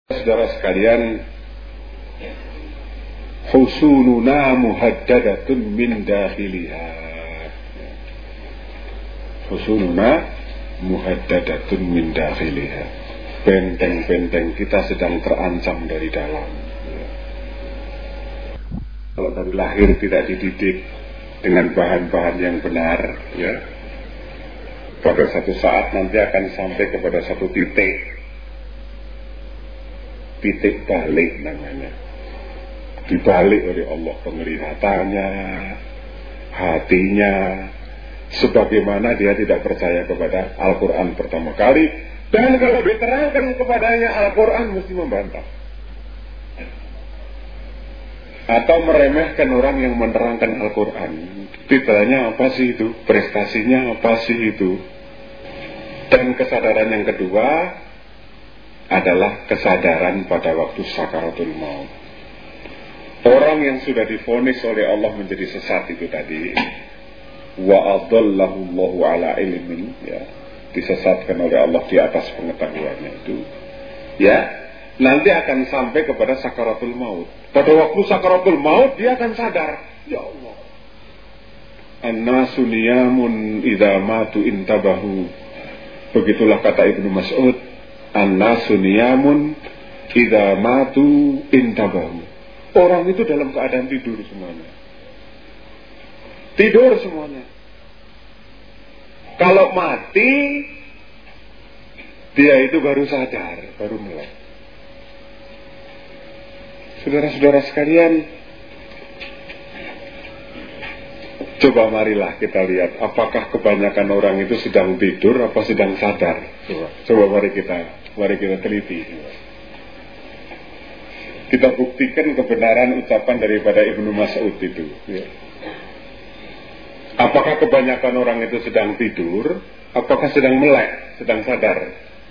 Saudara sekalian, husununa muhaddadatun min dakhiliha. Husununa muhaddadatun min dakhiliha. Benteng-benteng kita sedang terancam dari dalam. Kalau dari lahir tidak dididik dengan bahan-bahan yang benar, ya, pada satu saat nanti akan sampai kepada satu titik balik namanya, dibalik oleh Allah penglihatannya, hatinya, sebagaimana dia tidak percaya kepada Al-Quran pertama kali, dan kalau diterangkan kepadanya Al-Quran mesti membantah atau meremehkan orang yang menerangkan Al-Quran. Titelnya apa sih itu, prestasinya apa sih itu. Dan kesadaran yang kedua adalah kesadaran pada waktu sakaratul maut. Orang yang sudah divonis oleh Allah menjadi sesat itu tadi, wa adallahu Allahu ala ilmin, ya, disesatkan oleh Allah di atas pengetahuannya itu, ya, nanti akan sampai kepada sakaratul maut. Pada waktu sakaratul maut dia akan sadar, ya Allah, an-nasu niyamun idza matu intabahu. Begitulah kata Ibnu Mas'ud, an-nasu niyamun idza matu intabahu. Orang itu dalam keadaan tidur semuanya. Tidur semuanya. Kalau mati, dia itu baru sadar, baru melek. Saudara-saudara sekalian, coba marilah kita lihat apakah kebanyakan orang itu sedang tidur apa sedang sadar. Coba mari kita teliti. Kita buktikan kebenaran ucapan daripada Ibnu Mas'ud itu, ya. Apakah kebanyakan orang itu sedang tidur, apakah sedang melek, sedang sadar?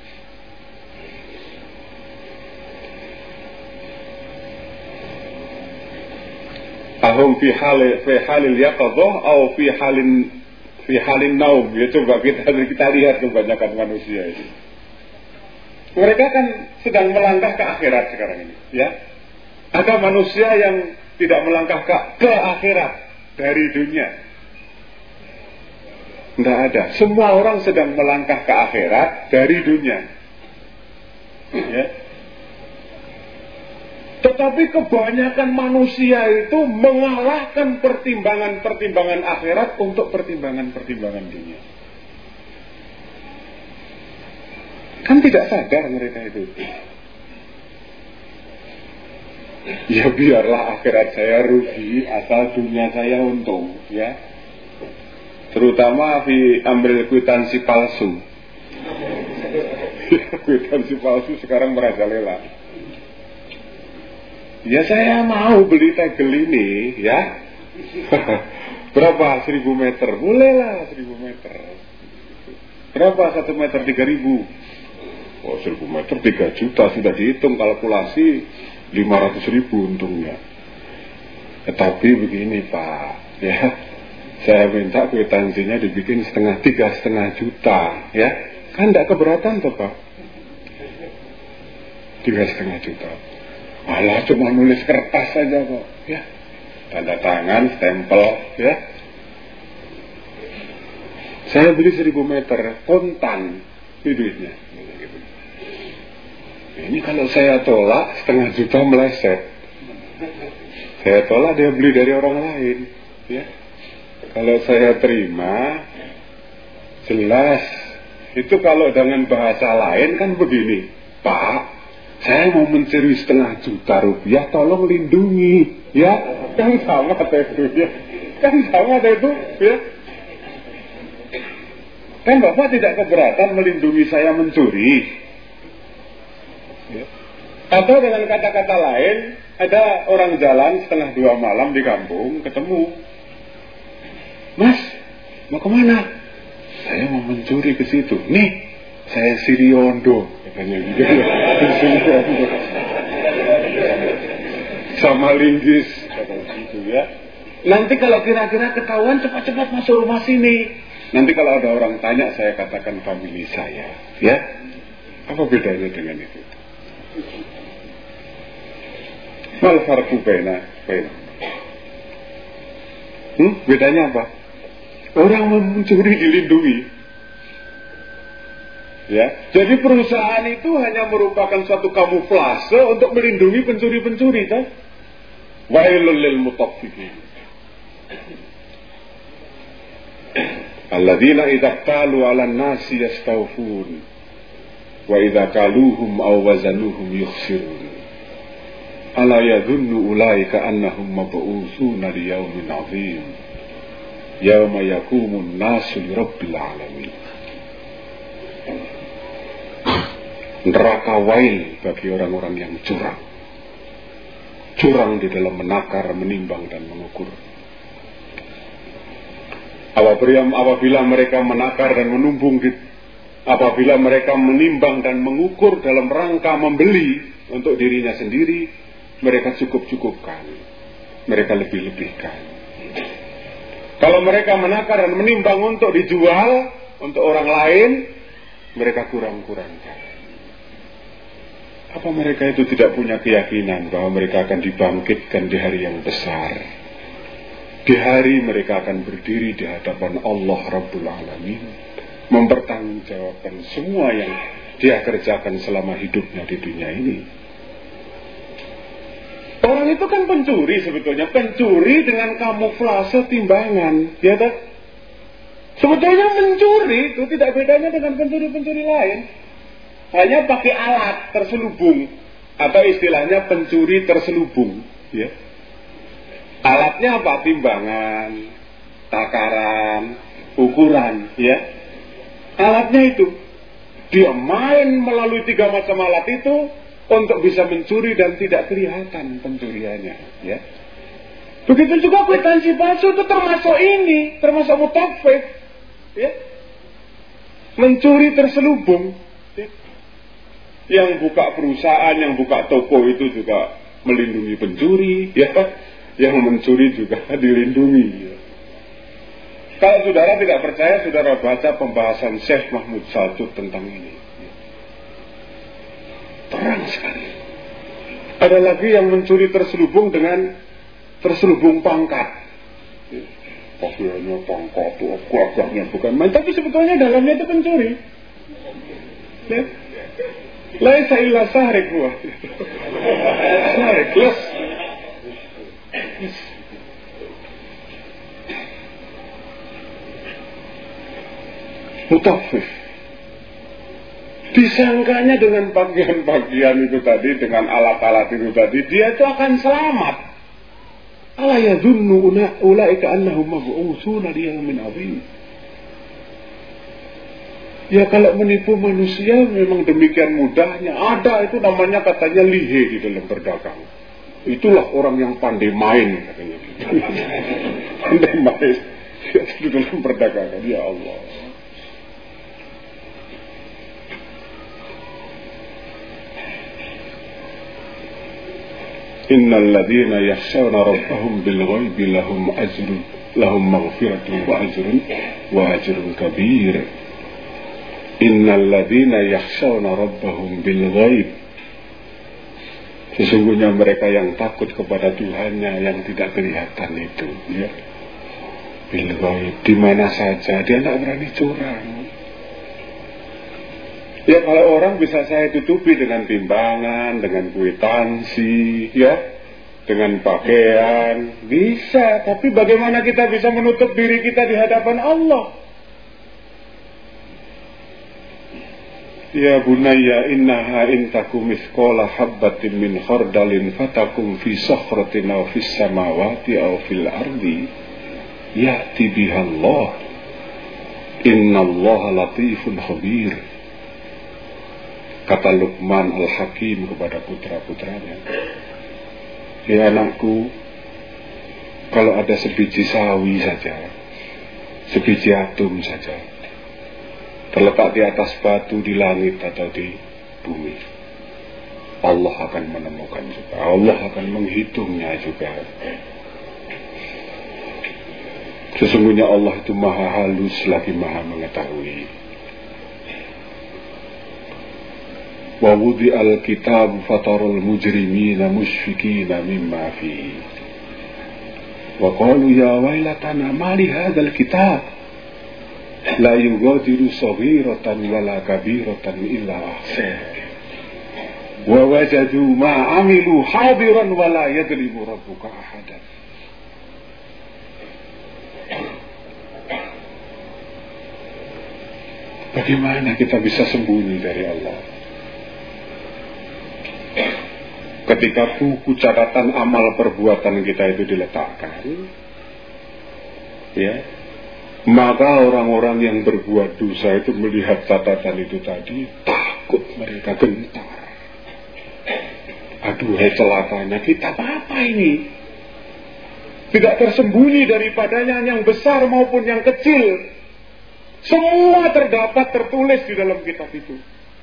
Ahum fi halil yaqadhah atau fi halin naum. Ya, coba kita lihat kebanyakan manusia ini. Mereka kan sedang melangkah ke akhirat sekarang ini, ya. Ada manusia yang tidak melangkah ke akhirat dari dunia. Tidak ada. Semua orang sedang melangkah ke akhirat dari dunia, ya. Tetapi kebanyakan manusia itu mengalahkan pertimbangan-pertimbangan akhirat untuk pertimbangan-pertimbangan dunia. Kan tidak sadar mereka itu. Ya biarlah akhirat saya rugi asal dunia saya untung, ya. Terutama ambil kwitansi palsu. Kwitansi palsu sekarang merajalela. Ya saya mau beli tegel ini, ya. Berapa? 1.000 meter? Bolehlah 1.000 meter. Berapa 1 meter? 3.000. Oh, 1.000 meter 3 juta sudah dihitung kalkulasi 500.000 untungnya. Tetapi begini Pak, ya, saya minta kwitansinya dibikin 3,5 juta, ya, kan tidak keberatan toh Pak? 3,5 juta. Alah, cuma nulis kertas saja kok, ya, tanda tangan, stempel, ya. Saya beli 1.000 meter kontan, duitnya. Ini kalau saya tolak 0,5 juta meleset. Saya tolak, dia beli dari orang lain, ya. Kalau saya terima, jelas. Itu kalau dengan bahasa lain kan begini, Pak, saya mau mencuri 0,5 juta rupiah, tolong lindungi, ya. Kan sama itu, ya. Kan sama itu, ya. Kan Bapak tidak keberatan melindungi saya mencuri. Ya. Atau dengan kata-kata lain, ada orang jalan 1:30 malam di kampung, ketemu, Mas, mau kemana? Saya mau mencuri ke situ. Nih, saya Siriondo, katanya gitu. Sama linggis, katanya gitu, ya. Nanti kalau kira-kira ketahuan, cepat-cepat masuk rumah sini. Nanti kalau ada orang tanya, saya katakan famili saya, ya. Apa bedanya dengan itu? Mal farqu baina. Bedanya apa? Orang mencuri dilindungi. Ya, jadi perusahaan itu hanya merupakan suatu kamuflase untuk melindungi pencuri-pencuri, kan? Wailul lil mutaffifin. Alladzina idza qalu 'alan nasi yastawfun wa idza kaluhum aw wazanuhum yukhsirun. Ala yadhunnu ulaika annahum mab'utsuna li yaumin 'adzim. Yauma yaqumun nasu li rabbil 'alamin. Neraka wail bagi orang-orang yang curang. Curang di dalam menakar, menimbang dan mengukur. Apabila mereka menakar dan menumbung, apabila mereka menimbang dan mengukur dalam rangka membeli untuk dirinya sendiri, mereka cukup-cukupkan, mereka lebih-lebihkan. Kalau mereka menakar dan menimbang untuk dijual untuk orang lain, mereka kurang-kurangkan. Apa mereka itu tidak punya keyakinan bahwa mereka akan dibangkitkan di hari yang besar? Di hari mereka akan berdiri di hadapan Allah Rabbul Alamin, mempertanggungjawabkan semua yang dia kerjakan selama hidupnya di dunia ini. Orang itu kan pencuri sebetulnya, pencuri dengan kamuflase timbangan, ya tak? Sebetulnya mencuri itu tidak bedanya dengan pencuri-pencuri lain. Hanya pakai alat terselubung, atau istilahnya pencuri terselubung, ya. Alatnya apa? Timbangan, takaran, ukuran, ya. Alatnya itu. Dia main melalui 3 macam alat itu untuk bisa mencuri dan tidak kelihatan pencuriannya, ya. Begitu juga kwitansi palsu itu termasuk ini, termasuk mutaffif, ya. Mencuri terselubung, ya. Yang buka perusahaan, yang buka toko itu juga melindungi pencuri, ya. Yang mencuri juga dilindungi, ya. Kalau saudara tidak percaya, saudara baca pembahasan Syekh Mahmud Saltud tentang ini, ya. Terang sekali. Ada lagi yang mencuri terselubung dengan terselubung pangkat, ya. Pakaiannya pangkat, gagahnya bukan main, tapi sebetulnya dalamnya itu pencuri, ya. Laisa illa sahrik huwa. Sahrik, les. Mutaffif. Disangkanya dengan bagian-bagian itu tadi, dengan alat-alat itu tadi, dia itu akan selamat. Ala yadhunnu ulaika annahum mab'utsuna li yaumin 'adzim. Ya kalau menipu manusia memang demikian mudahnya. Ada itu namanya katanya lihe di dalam berdagang. Itulah orang yang pandai main katanya. Pandai main di dalam perdagangan. Ya Allah. Innal ladzina yakhshawna rabbahum bil ghaibi lahum ajrun lahum maghfiratun wa ajrun kabir. Innal ladzina yakhshawna rabbahum bil ghaib. Sesungguhnya mereka yang takut kepada Tuhannya yang tidak kelihatan itu, ya. Bil ghaib, di mana saja dia tidak berani curang. Ya kalau orang bisa saya tutupi dengan timbangan, dengan kwitansi, ya, dengan pakaian, bisa. Tapi bagaimana kita bisa menutup diri kita di hadapan Allah? Ya bunayya innaha intakum mithqala habbatin min khardalin fatakum fi sakhratin aw fis samawati aw fil ardi ya'ti biha Allah. Innallaha latifun khabir. Kata Luqman Al-Hakim kepada putra-putranya, ya anakku, kalau ada sebiji sawi saja, sebiji atom saja, terletak di atas batu, di langit atau di bumi, Allah akan menemukan juga, Allah akan menghitungnya juga. Sesungguhnya Allah itu maha halus lagi maha mengetahui. wa wudi'al kitab fatarul mujrimina mushfikina mimma fihi wa qalu ya wailatana ma li hadzal kitab la yughadiru saghiratan wala kabiratan illa ahsaha wa wajadu ma amilu hadiran wala yadlimu rabbuka ahadan. Bagaimana kita bisa sembunyi dari Allah ketika buku catatan amal perbuatan kita itu diletakkan, ya, maka orang-orang yang berbuat dosa itu melihat catatan itu tadi, takut, mereka gentar. Aduhai celakanya kita, apa ini? Tidak tersembunyi daripadanya yang besar maupun yang kecil. Semua terdapat tertulis di dalam kitab itu.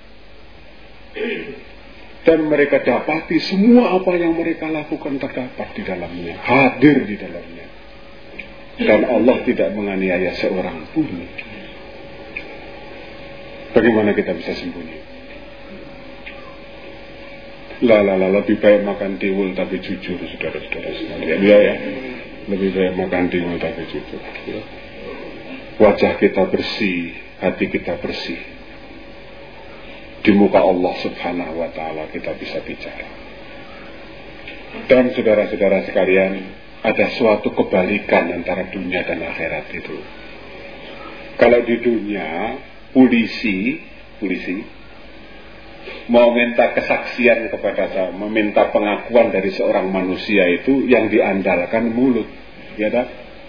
Dan mereka dapati semua apa yang mereka lakukan terdapat di dalamnya, hadir di dalamnya. Dan Allah tidak menganiaya seorang pun. Bagaimana kita bisa sembunyi? Lebih baik makan tiwul tapi jujur, saudara-saudara sekalian. Ya. Lebih baik makan tiwul tapi jujur. Ya. Wajah kita bersih, hati kita bersih. Di muka Allah Subhanahu wa Ta'ala kita bisa bicara. Dan saudara-saudara sekalian, ada suatu kebalikan antara dunia dan akhirat itu. Kalau di dunia, polisi mau minta kesaksian kepada saya, meminta pengakuan dari seorang manusia itu yang diandalkan mulut, ya tak?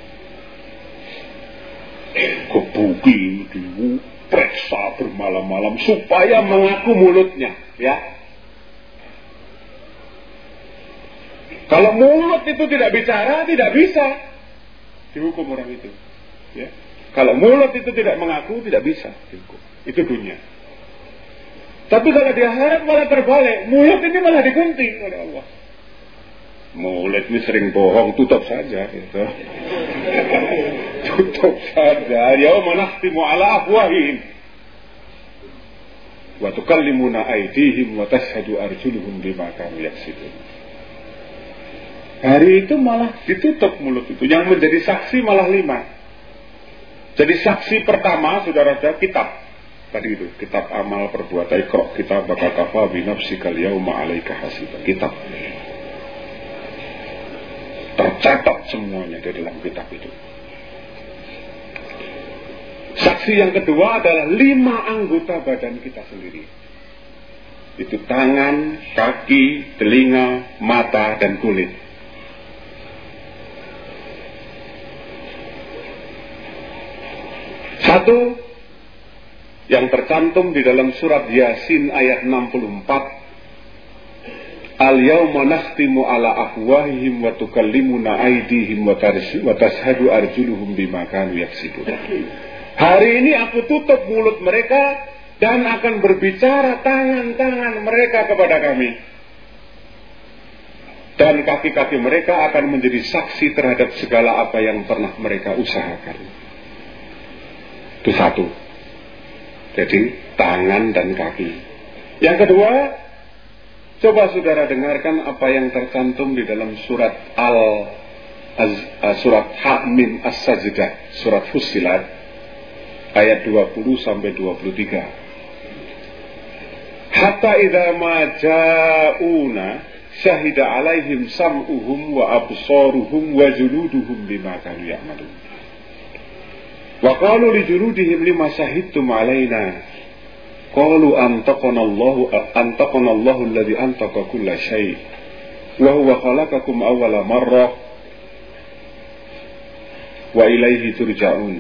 Kebuki, diperiksa bermalam-malam supaya mengaku mulutnya, ya. Kalau mulut itu tidak bicara, tidak bisa dihukum orang itu, ya. Kalau mulut itu tidak mengaku, tidak bisa dihukum. Itu dunia. Tapi kalau di akhirat malah terbalik, mulut ini malah digunting oleh Allah. Mulut ini sering bohong, tutup saja, gitu. Tutup saja. Yauma nakhtimu ala afwahihim wa tukallimuna aydihim wa tashhadu arjuluhum bima kanu yaksibun. Hari itu malah ditutup mulut itu. Yang menjadi saksi malah 5. Jadi saksi pertama, saudara-saudara, kitab. Tadi itu, kitab amal perbuatan, Iqra kitab baka kafa bi nafsikal yauma 'alaika hasiba. Kitab tercatat semuanya di dalam kitab itu. Saksi yang kedua adalah 5 anggota badan kita sendiri. Itu tangan, kaki, telinga, mata, dan kulit. Satu yang tercantum di dalam surat Yasin ayat 64, Al-yawma nakhtimu ala afwahihim wa tukallimuna aydihim wa tashhadu arjuluhum bima kanu yaksibun. Hari ini aku tutup mulut mereka dan akan berbicara tangan-tangan mereka kepada kami. Dan kaki-kaki mereka akan menjadi saksi terhadap segala apa yang pernah mereka usahakan. Itu satu. Jadi tangan dan kaki. Yang kedua, coba saudara dengarkan apa yang tercantum di dalam surat surat Hamim As-Sajdah, surat Fussilat ayat 20 sampai 23. Hatta idza ma ja'una syahida alaihim sam'uhum wa absaruhum wa juluduhum bima kanu ya'malun. Wa qalu li juludihim lima syahidtum alaina qalu antaqana Allahu alladhi antaqa kulla syai' wa huwa khalaqakum awwala marrah wa ilaihi turja'un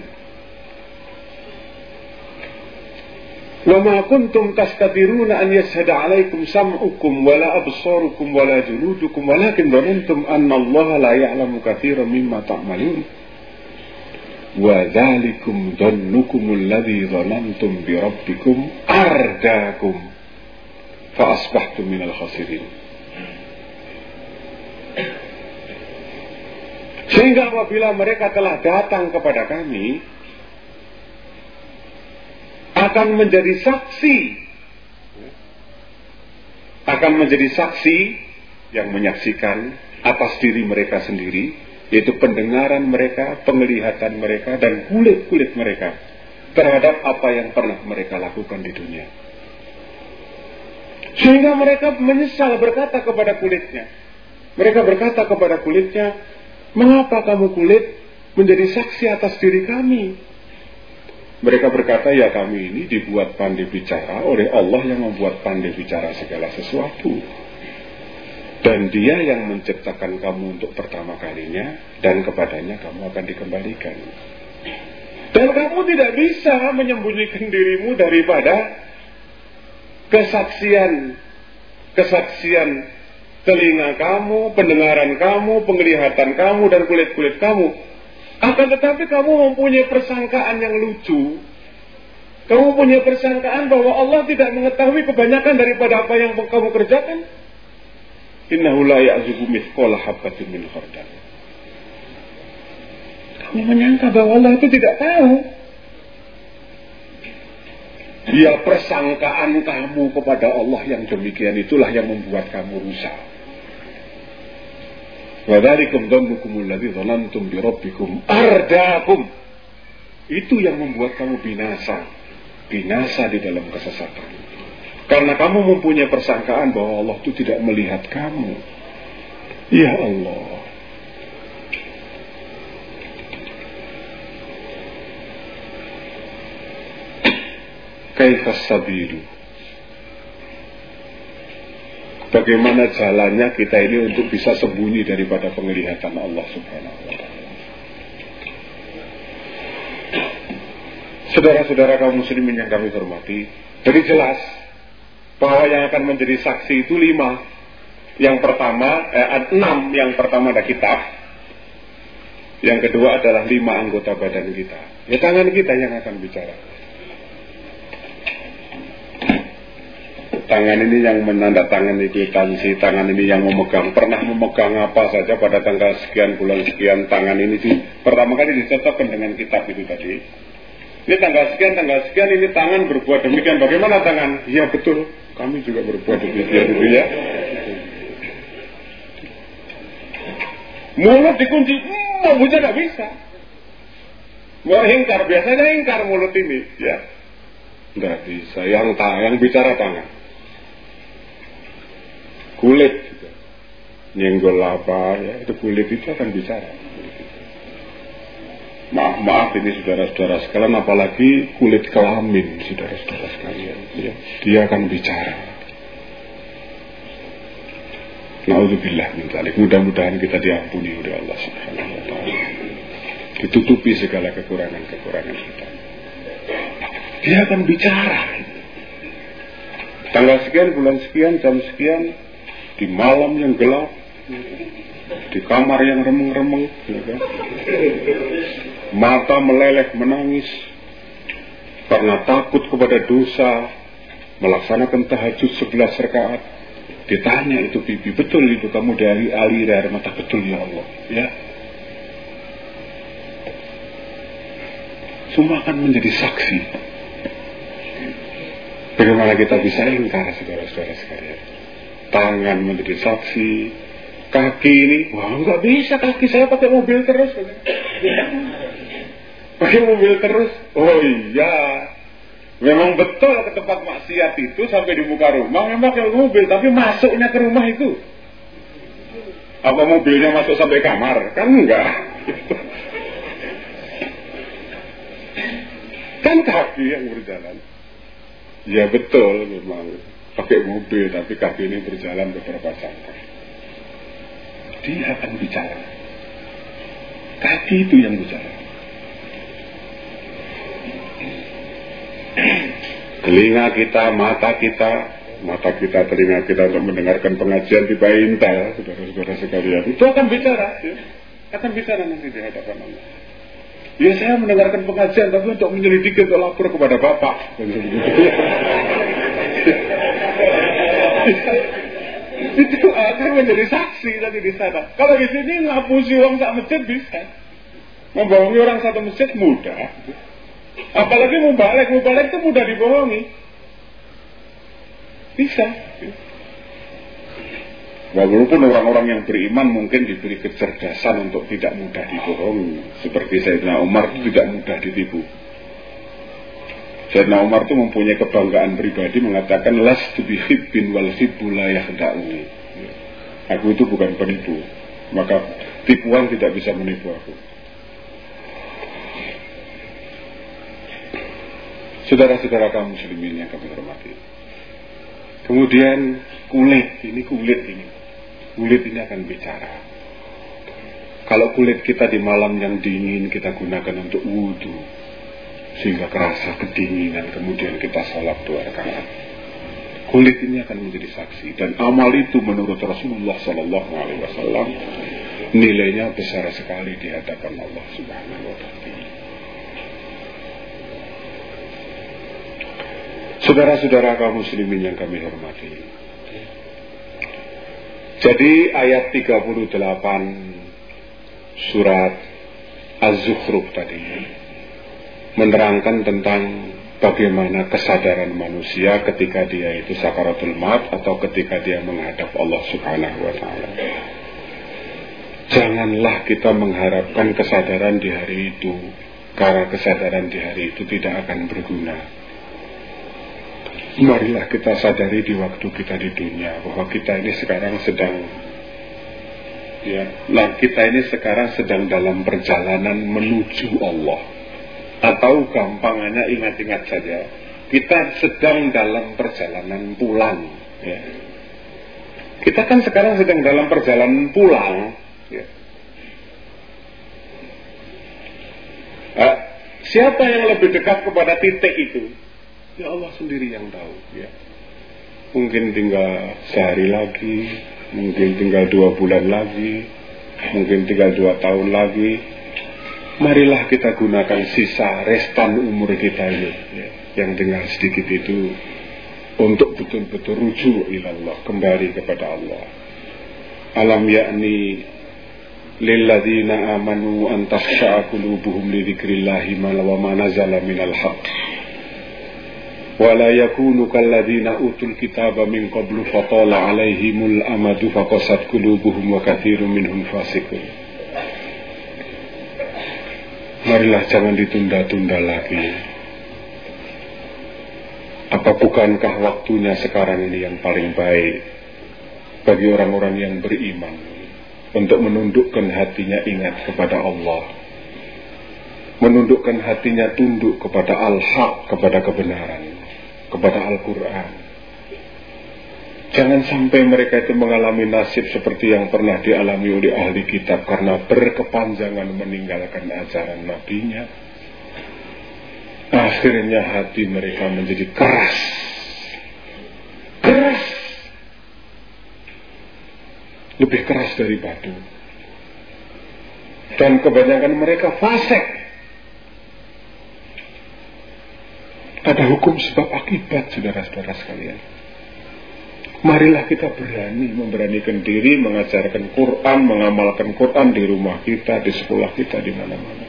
wa ma kuntum tastatiruna an yashhada alaikum sam'ukum wa la absarukum wa la juludukum walakin dhanantum anna Allaha la ya'lamu katsiran mimma ta'malun wa dzalikum dhannukumul ladzi dhanantum bi rabbikum ardaakum fa asbahtum minal khasirin. Sehingga apabila mereka telah datang kepada kami akan menjadi saksi akan menjadi saksi yang menyaksikan atas diri mereka sendiri, yaitu pendengaran mereka, penglihatan mereka, dan kulit-kulit mereka terhadap apa yang pernah mereka lakukan di dunia. Sehingga mereka menyesal berkata kepada kulitnya. Mereka berkata kepada kulitnya, mengapa kamu kulit menjadi saksi atas diri kami? Mereka berkata, ya kami ini dibuat pandai bicara oleh Allah yang membuat pandai bicara segala sesuatu. Dan dia yang menciptakan kamu untuk pertama kalinya, dan kepadanya kamu akan dikembalikan. Dan kamu tidak bisa menyembunyikan dirimu daripada kesaksian telinga kamu, pendengaran kamu, penglihatan kamu, dan kulit-kulit kamu. Akan tetapi kamu mempunyai persangkaan yang lucu. Kamu punya persangkaan bahwa Allah tidak mengetahui kebanyakan daripada apa yang kamu kerjakan. Innahu la ya'zubu mithqala habatin min khardal. Kamu menyangka bahwa Allah itu tidak tahu. Ya, persangkaan kamu kepada Allah yang demikian itulah yang membuat kamu rusak. Wa dzalikum dhannukum alladzi dhanantum bi rabbikum ardaakum. Itu yang membuat kamu binasa di dalam kesesatan. Karena kamu mempunyai persangkaan bahwa Allah itu tidak melihat kamu. Ya Allah. Kaifas sabilu. Bagaimana jalannya kita ini untuk bisa sembunyi daripada penglihatan Allah Subhanahu wa ta'ala. Saudara-saudara kaum muslimin yang kami hormati, jadi jelas bahwa yang akan menjadi saksi itu 5. Yang pertama 6. Yang pertama ada kitab. Yang kedua adalah 5 anggota badan kita. Ya, tangan kita yang akan bicara. Tangan ini yang menandatangani kwitansi, tangan ini yang memegang, pernah memegang apa saja pada tanggal sekian, bulan sekian, tangan ini sih pertama kali dicocokkan dengan kitab itu tadi. Ini tanggal sekian, ini tangan berbuat demikian. Bagaimana tangan? Iya betul, kami juga berbuat demikian itu ya. Mulut dikunci, mulutnya tidak bisa. Mau ingkar, biasanya ingkar mulut ini, ya. Tidak bisa, yang bicara tangan. Kulit juga. Nyenggol apa ya, itu kulit itu akan bicara. Maaf ini saudara-saudara sekalian, apalagi kulit kelamin saudara-saudara sekalian ya. Dia akan bicara. Na'udzubillah min dzalik. Mudah-mudahan kita diampuni oleh Allah Subhanahu wa ta'ala. Ditutupi segala kekurangan-kekurangan kita. Dia akan bicara. Tanggal sekian, bulan sekian, jam sekian, di malam yang gelap, di kamar yang remeng-remeng, ya kan? Mata meleleh menangis karena takut kepada dosa, melaksanakan tahajud 11 rakaat. Ditanya itu bibi, betul itu kamu dari alir air mata? Betul ya Allah, ya. Semua akan menjadi saksi. Bagaimana kita bisa ingkar saudara-saudara sekalian? Tangan menjadi saksi, kaki ini, wah nggak bisa, kaki saya pakai mobil terus. Pakai mobil terus. Oh iya, memang betul ke tempat maksiat itu sampai di muka rumah memang pakai mobil, tapi masuknya ke rumah itu, apa mobilnya masuk sampai kamar? Kan enggak. Kan kaki yang berjalan. Ya betul, memang pakai mobil, tapi kaki ini berjalan beberapa jangkau. Dia akan bicara. Kaki itu yang bicara. Telinga kita, mata kita, telinga kita untuk mendengarkan pengajian di Intel, saudara-saudara sekalian. Itu akan bicara, ya. Akan bicara nanti di hadapan Allah. Ya saya mendengarkan pengajian, tapi untuk menyelidiki, untuk lapor kepada Bapak. Itu akan menjadi saksi tadi di sana. Kalau di sini ngapusi uang tak masjid bisa, membohongi orang satu masjid mudah. Apalagi mubalik itu mudah dibohongi. Bisa. Walaupun orang-orang yang beriman mungkin diberi kecerdasan untuk tidak mudah dibohongi, seperti Sayyidina Umar itu tidak mudah ditipu. Sayyidina Umar itu mempunyai kebanggaan pribadi mengatakan lastu bihibbin wal hibbu la yakhda'uni. Aku itu bukan penipu, maka tipuan tidak bisa menipu aku. Saudara-saudara kaum muslimin yang kami hormati. Kemudian kulit ini akan bicara. Kalau kulit kita di malam yang dingin kita gunakan untuk wudu, sehingga kerasa kedinginan, kemudian kita salat 2 rakaat. Kulit ini akan menjadi saksi, dan amal itu menurut Rasulullah SAW nilainya besar sekali di hadapan Allah Subhanahu wa Ta'ala. Saudara-saudara kaum muslimin yang kami hormati. Jadi ayat 38 surat Az-Zukhruf tadi menerangkan tentang bagaimana kesadaran manusia ketika dia itu sakaratul maut atau ketika dia menghadap Allah Subhanahu wa Ta'ala. Janganlah kita mengharapkan kesadaran di hari itu, karena kesadaran di hari itu tidak akan berguna. Marilah kita sadari di waktu kita di dunia bahwa kita ini sekarang sedang dalam perjalanan menuju Allah. Atau gampangannya ingat-ingat saja, kita sedang dalam perjalanan pulang. Ya. Kita kan sekarang sedang dalam perjalanan pulang. Ya. Siapa yang lebih dekat kepada titik itu? Ya Allah sendiri yang tahu. Ya. Mungkin tinggal sehari lagi, mungkin tinggal 2 bulan lagi, mungkin tinggal 2 tahun lagi. Marilah kita gunakan sisa restan umur kita ini, ya, yang tinggal sedikit itu, untuk betul-betul rujuk ilallah, kembali kepada Allah. Alam ya'ni lilladzina amanu an takhsha'a qulubuhum li dzikrillahi ma nazala minal haqq. Wala yakunu kalladzina utul kitaba min qablu fatala alaihimul amadu faqasat qulubuhum wa katsirun minhum fasiqun. Marilah jangan ditunda-tunda lagi. Apa bukankah waktunya sekarang ini yang paling baik bagi orang-orang yang beriman untuk menundukkan hatinya ingat kepada Allah, menundukkan hatinya tunduk kepada al-haq, kepada kebenaran, kepada Al-Quran. Jangan sampai mereka itu mengalami nasib seperti yang pernah dialami oleh ahli kitab karena berkepanjangan meninggalkan ajaran nabinya. Akhirnya hati mereka menjadi keras. Lebih keras dari batu. Dan kebanyakan mereka fasik. Ada hukum sebab akibat, saudara-saudara sekalian. Marilah kita memberanikan diri, mengajarkan Quran, mengamalkan Quran di rumah kita, di sekolah kita, di mana-mana.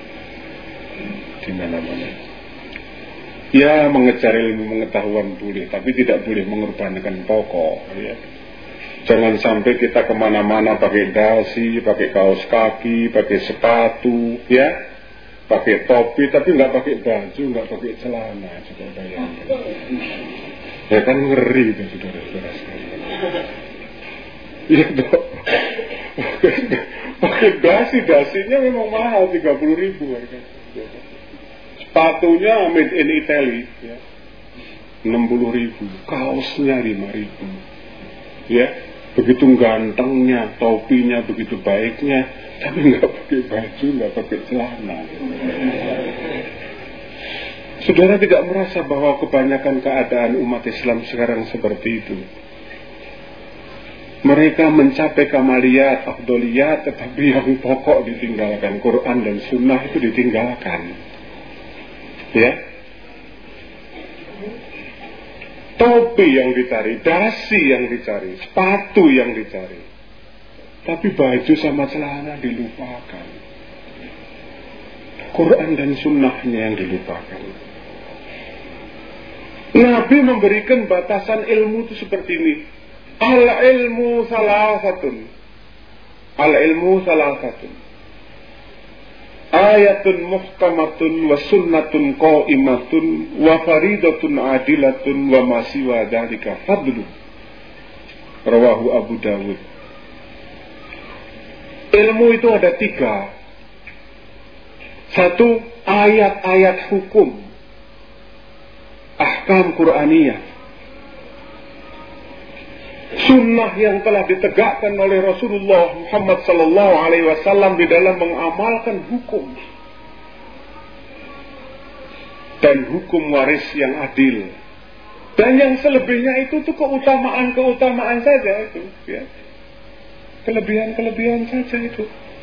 Di mana-mana. Ya, mengejar ilmu pengetahuan boleh, tapi tidak boleh mengorbankan pokok. Ya. Jangan sampai kita kemana-mana pakai dasi, pakai kaos kaki, pakai sepatu, ya. Pakai topi tapi nggak pakai baju, nggak pakai celana, coba bayangkan. Ya kan ngeri itu saudara-saudara sekalian. Iya dong. Pakai dasinya memang mahal, 30.000 harga. Sepatunya made in Italy, ya. 60.000, kaosnya 5.000. Ya, begitu gantengnya, topinya begitu baiknya, tapi nggak pakai baju, nggak pakai celana. Saudara tidak merasa bahwa kebanyakan keadaan umat Islam sekarang seperti itu? Mereka mencapai kamaliyat, afdoliyat, tetapi yang pokok ditinggalkan, Quran dan Sunnah itu ditinggalkan. Ya, topi yang dicari, dasi yang dicari, sepatu yang dicari, tapi baju sama celana dilupakan. Quran dan Sunnahnya yang dilupakan. Nabi memberikan batasan ilmu itu seperti ini. Al-ilmu salasatun. Ayatun muhkamatun wa sunnatun qa'imatun wa faridatun adilatun wa masiwa dzalika fadlu. Rawahu Abu Dawud. Ilmu itu ada 3. 1, ayat-ayat hukum, ahkam Qur'aniyah, sunnah yang telah ditegakkan oleh Rasulullah Muhammad sallallahu alaihi wasallam di dalam mengamalkan hukum, dan hukum waris yang adil. Dan yang selebihnya itu tuh keutamaan saja itu, ya. Kelebihan saja itu.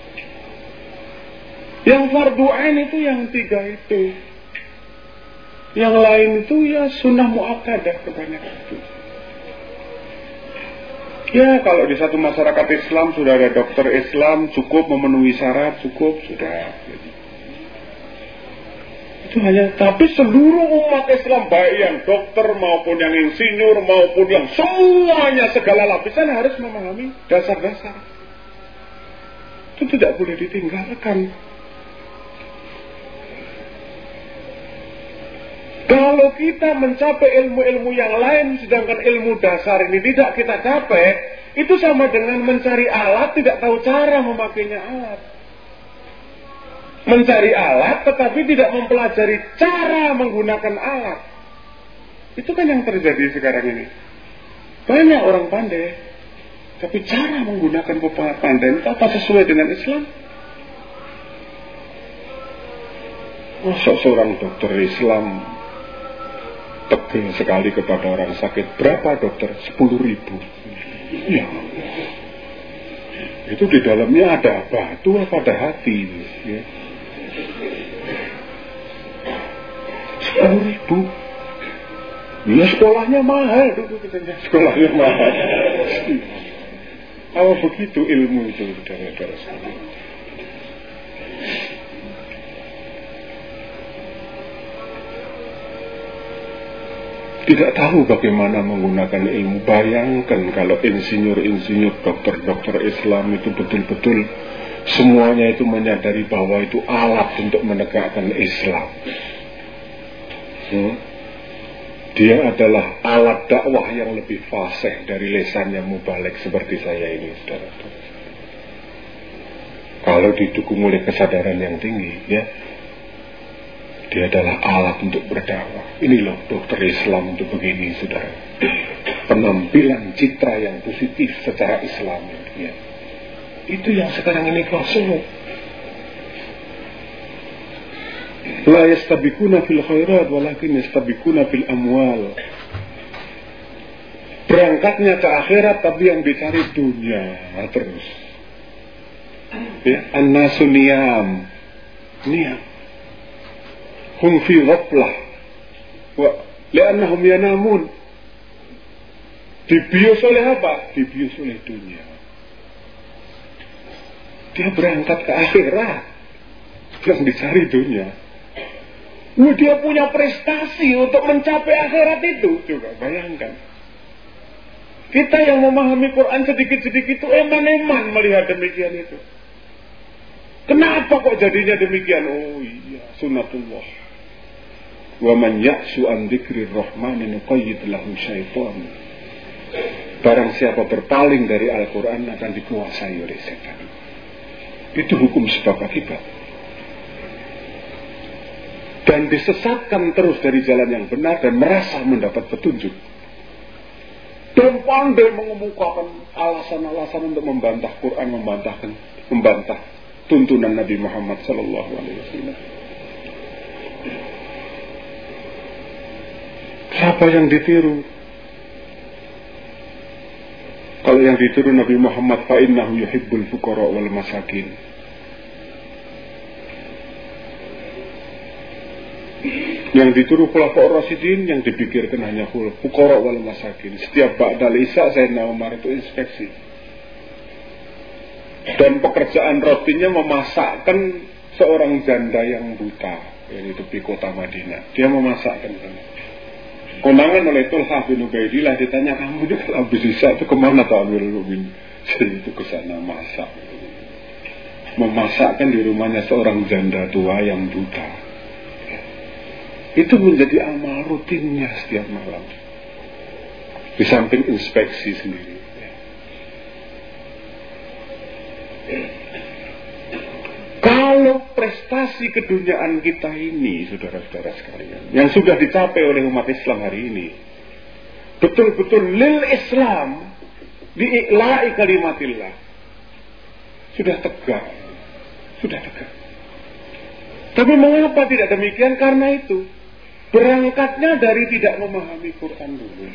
Yang fardu ain itu yang 3 itu. Yang lain itu ya sunnah muakkadah kebanyakan itu. Ya, kalau di satu masyarakat Islam sudah ada dokter Islam, cukup memenuhi syarat, cukup, sudah. Itu hanya, tapi seluruh umat Islam, baik yang dokter maupun yang insinyur maupun yang semuanya segala lapisan harus memahami dasar-dasar. Itu tidak boleh ditinggalkan. Kalau kita mencapai ilmu-ilmu yang lain, sedangkan ilmu dasar ini tidak kita capai, itu sama dengan mencari alat, tidak tahu cara memakainya alat. Mencari alat, tetapi tidak mempelajari cara menggunakan alat. Itu kan yang terjadi sekarang ini. Banyak orang pandai, tapi cara menggunakan kepandaian itu apa sesuai dengan Islam? Seorang dokter Islam tegel sekali kepada orang sakit. Berapa dokter? 10.000. Ya. Itu di dalamnya ada batu apa ada hati? Ya. 10.000. Ya, sekolahnya mahal dulu katanya. Sekolahnya mahal. Apa begitu ilmu itu, saudara-saudara sekalian? Tidak tahu bagaimana menggunakan ilmu. Bayangkan kalau insinyur-insinyur, dokter-dokter Islam itu betul-betul semuanya itu menyadari bahwa itu alat untuk menegakkan Islam. Dia adalah alat dakwah yang lebih fasih dari lisannya mubalik seperti saya ini, saudara-saudara. Kalau didukung oleh kesadaran yang tinggi, ya, dia adalah alat untuk berdakwah. Ini loh dokter Islam untuk begini, saudara. Penampilan citra yang positif secara Islam, ya. Itu yang sekarang ini kosong. La yastabikuna fil khairat walakin yastabikuna fil amwal. Berangkatnya ke akhirat tapi yang dicari dunia terus. Ya, an-nasu niyam. Hum fi ghaflah wa li'annahum yanamun. Dibius oleh apa? Dibius oleh dunia. Dia berangkat ke akhirat, yang dicari dunia. Dia punya prestasi untuk mencapai akhirat itu. Coba bayangkan. Kita yang memahami Quran sedikit-sedikit itu eman-eman melihat demikian itu. Kenapa kok jadinya demikian? Oh iya, sunnatullah. Wa man ya'su an dzikrir rahmani nuqayyid lahu syaitan. Barang siapa berpaling dari Al-Quran akan dikuasai oleh setan. Itu hukum sebab akibat. Dan disesatkan terus dari jalan yang benar dan merasa mendapat petunjuk. Dan pandai mengemukakan alasan-alasan untuk membantah Quran, membantah tuntunan Nabi Muhammad sallallahu alaihi wasallam. Siapa yang ditiru? Kalau yang ditiru Nabi Muhammad, fa innahu yuhibbul fuqara wal masakin. Yang ditiru khulafaur rasyidin, yang dipikirkan hanya fuqara wal masakin. Setiap ba'dal isya Sayyidina Umar itu inspeksi. Dan pekerjaan rutinnya memasakkan seorang janda yang buta, yaitu di kota Madinah. Dia memasakkan. konangan oleh Tulha bin Ubaidillah, ditanya, kamu itu kalau habis isya itu kemana Pak Amirul Mukminin? Saya itu ke sana masak. Memasakkan di rumahnya seorang janda tua yang buta. Itu menjadi amal rutinnya setiap malam. Di samping inspeksi sendiri. Kalau prestasi keduniaan kita ini, saudara-saudara sekalian, yang sudah dicapai oleh umat Islam hari ini, betul-betul lil Islam, diikla'i kalimatillah, sudah tegak. Tapi mengapa tidak demikian? Karena itu berangkatnya dari tidak memahami Quran dulu.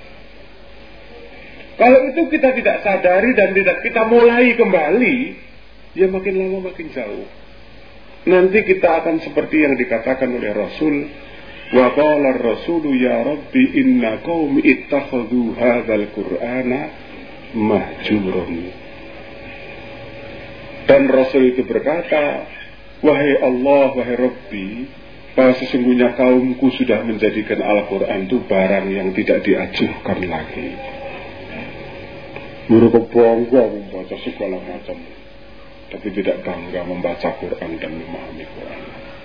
Kalau itu kita tidak sadari dan tidak kita mulai kembali, ya makin lama makin jauh. Nanti kita akan seperti yang dikatakan oleh Rasul, wa qala ar-rasulu ya rabbi inna qaumi ittakhadhu hadzal qur'ana mahjuran. Dan Rasul itu berkata, wahai Allah, wahai Rabbi, bahwa sesungguhnya kaumku sudah menjadikan Al-Quran itu barang yang tidak diajukan lagi. Mereka bangga membaca segala macam, tapi tidak bangga membaca Quran dan memahami Quran.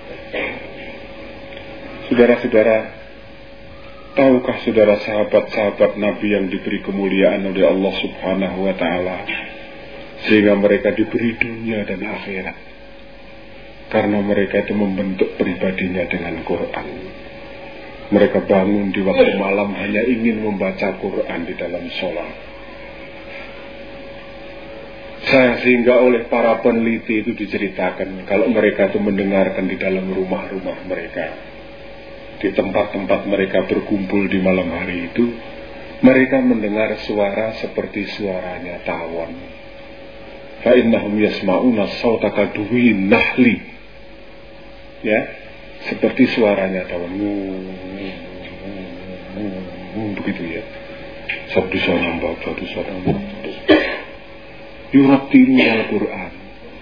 Saudara-saudara, tahukah saudara sahabat-sahabat Nabi yang diberi kemuliaan oleh Allah Subhanahu wa Ta'ala, sehingga mereka diberi dunia dan akhirat karena mereka itu membentuk pribadinya dengan Quran. Mereka bangun di waktu malam hanya ingin membaca Quran di dalam sholat. Sehingga oleh para peneliti itu diceritakan, kalau mereka itu mendengarkan di dalam rumah-rumah mereka, di tempat-tempat mereka berkumpul di malam hari itu, mereka mendengar suara seperti suaranya tawon. Fa'innahum yasma'una sawta kaduwin nahli, ya, seperti suaranya tawon, begitu ya, satu suara membaca, satu suara membaca. Yurattilu al-Quran,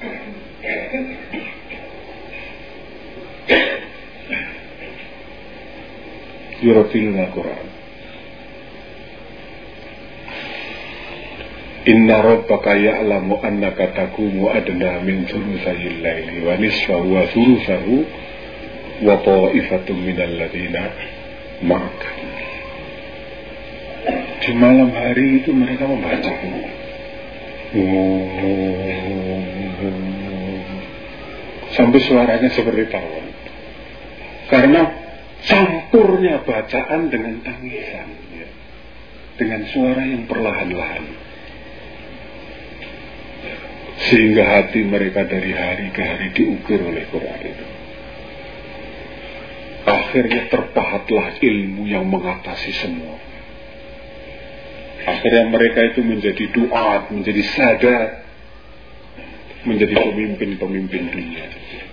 yurattilu al-Quran. Inna rabbaka ya'lamu annaka taqumu adna min thulutsayil laili wa nisfahu wa thulutsahu wa ta'ifatun minal ladzina ma'aka. Di malam hari itu mereka membaca sampai suaranya seperti tawon, karena campurnya bacaan dengan tangisan, ya, dengan suara yang perlahan-lahan, sehingga hati mereka dari hari ke hari diukir oleh Quran itu. Akhirnya terpahatlah ilmu yang mengatasi semua. Akhirnya mereka itu menjadi duat, menjadi sadat, menjadi pemimpin-pemimpin dunia.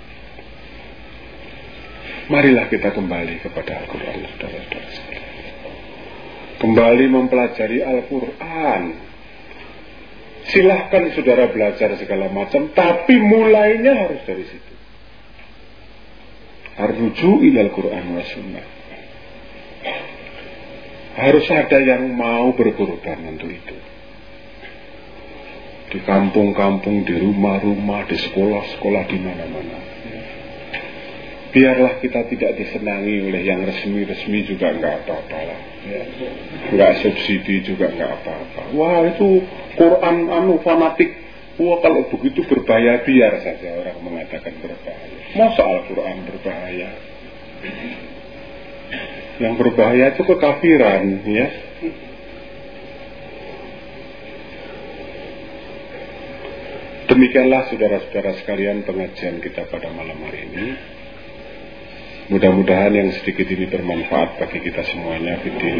Marilah kita kembali kepada Al-Quran, saudara-saudara sekalian. Kembali mempelajari Al-Quran. Silahkan saudara belajar segala macam, tapi mulainya harus dari situ. Arruju ilal Quran wa sunnah. Harus ada yang mau berkorban untuk itu. Di kampung-kampung, di rumah-rumah, di sekolah-sekolah, di mana-mana. Biarlah kita tidak disenangi oleh yang resmi-resmi juga enggak apa-apa lah. Enggak subsidi juga enggak apa-apa. Wah, itu Quran fanatik. Wah, kalau begitu berbahaya, biar saja orang mengatakan berbahaya. Masa Al-Quran berbahaya? Yang berbahaya itu kekafiran, ya. Demikianlah saudara-saudara sekalian pengajian kita pada malam hari ini. Mudah-mudahan yang sedikit ini bermanfaat bagi kita semuanya.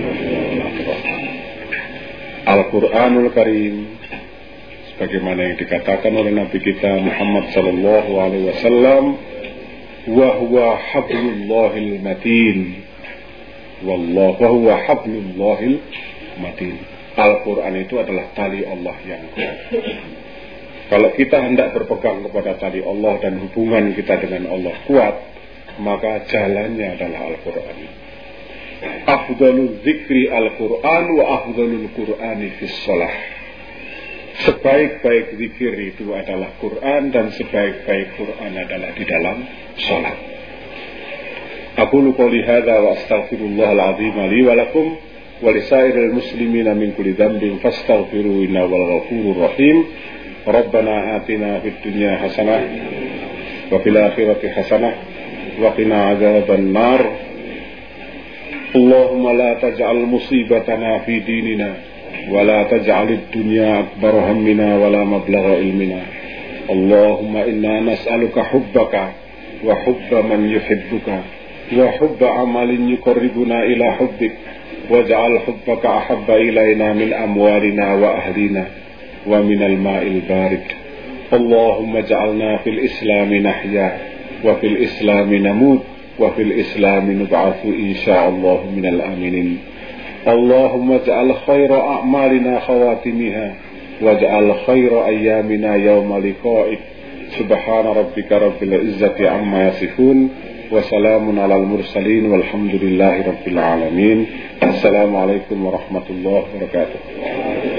Al-Quranul Karim, sebagaimana yang dikatakan oleh Nabi kita Muhammad sallallahu alaihi wasallam, wa huwa hablullahil matin. Wallahu wa huwa hablullahil matin. Al-Quran itu adalah tali Allah yang kuat. Kalau kita hendak berpegang kepada tali Allah dan hubungan kita dengan Allah kuat, maka jalannya adalah Al-Quran. afdalul dzikri al-Qur'an wa afdalul Qur'ani fis shalah. Sebaik-baik zikir itu adalah Quran dan sebaik-baik Quran adalah di dalam salat. Aqulu qouli hadza wa astaghfirullahal azim li wa lakum wa lisairil muslimina min kulli dhanbin fastaghfiruhu innahu wal ghafurur rahim. Rabbana atina fid dunya hasanah wa fil akhirati hasanah wa qina adzaban nar. Allahumma la taj'al musibatana fi dinina wa la taj'alid dunya akbar hammina wa la mablagha ilmina. Allahumma inna nas'aluka hubbaka wa hubba man yuhibbuka wa hubba amalin yuqarribuna ila hubbik waj'al hubbaka ahabba ilayna min amwalina wa ahlina wa min al-ma'il barid. Allahumma ja'alna fil islami nahya wa fil islami namut wa fil islami nub'atsu insyaallah minal aminin. Allahumma ja'al khaira a'malina khawatimiha waj'al khaira ayyamina yawma liqa'ik. Subhana rabbika rabbil izzati amma yasifun wa salamun alal mursalin walhamdulillahi rabbil alamin. Assalamualaikum warahmatullahi wabarakatuh.